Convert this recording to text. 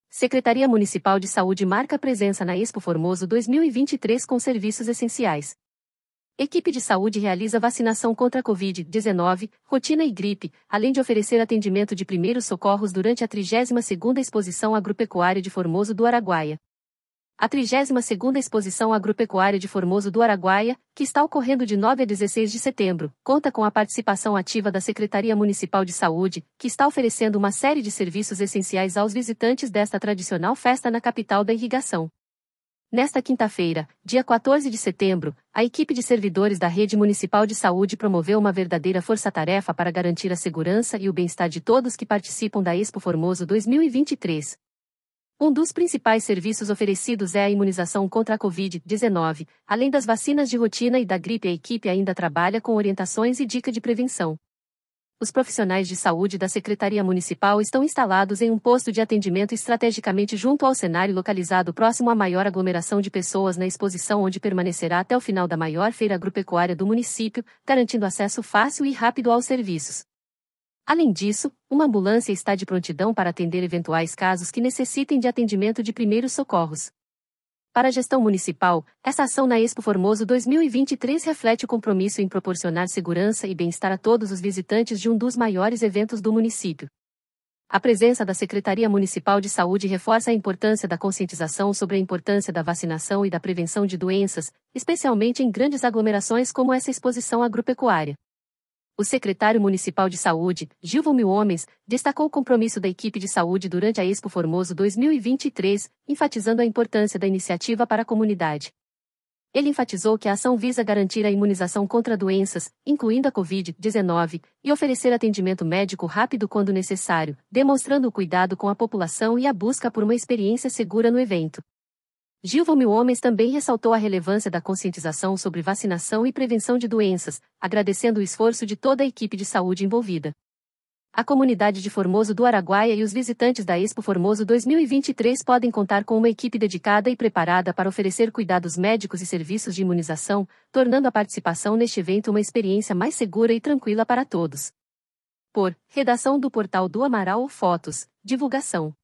Secretaria Municipal de Saúde marca presença na Expo Formoso 2023 com serviços essenciais. Equipe de saúde realiza vacinação contra a Covid-19, rotina e gripe, além de oferecer atendimento de primeiros socorros durante a 32ª Exposição Agropecuária de Formoso do Araguaia. A 32ª Exposição Agropecuária de Formoso do Araguaia, que está ocorrendo de 9 a 16 de setembro, conta com a participação ativa da Secretaria Municipal de Saúde, que está oferecendo uma série de serviços essenciais aos visitantes desta tradicional festa na capital da irrigação. Nesta quinta-feira, dia 14 de setembro, a equipe de servidores da Rede Municipal de Saúde promoveu uma verdadeira força-tarefa para garantir a segurança e o bem-estar de todos que participam da Expo Formoso 2023. Um dos principais serviços oferecidos é a imunização contra a Covid-19. Além das vacinas de rotina e da gripe, a equipe ainda trabalha com orientações e dica de prevenção. Os profissionais de saúde da Secretaria Municipal estão instalados em um posto de atendimento estrategicamente junto ao cenário localizado próximo à maior aglomeração de pessoas na exposição, onde permanecerá até o final da maior feira agropecuária do município, garantindo acesso fácil e rápido aos serviços. Além disso, uma ambulância está de prontidão para atender eventuais casos que necessitem de atendimento de primeiros socorros. Para a gestão municipal, essa ação na Expo Formoso 2023 reflete o compromisso em proporcionar segurança e bem-estar a todos os visitantes de um dos maiores eventos do município. A presença da Secretaria Municipal de Saúde reforça a importância da conscientização sobre a importância da vacinação e da prevenção de doenças, especialmente em grandes aglomerações como essa exposição agropecuária. O secretário municipal de saúde, Gilvomir Homens, destacou o compromisso da equipe de saúde durante a Expo Formoso 2023, enfatizando a importância da iniciativa para a comunidade. Ele enfatizou que a ação visa garantir a imunização contra doenças, incluindo a Covid-19, e oferecer atendimento médico rápido quando necessário, demonstrando o cuidado com a população e a busca por uma experiência segura no evento. Gilvomir Homens também ressaltou a relevância da conscientização sobre vacinação e prevenção de doenças, agradecendo o esforço de toda a equipe de saúde envolvida. A comunidade de Formoso do Araguaia e os visitantes da Expo Formoso 2023 podem contar com uma equipe dedicada e preparada para oferecer cuidados médicos e serviços de imunização, tornando a participação neste evento uma experiência mais segura e tranquila para todos. Redação do Portal do Amaral ou Fotos, divulgação.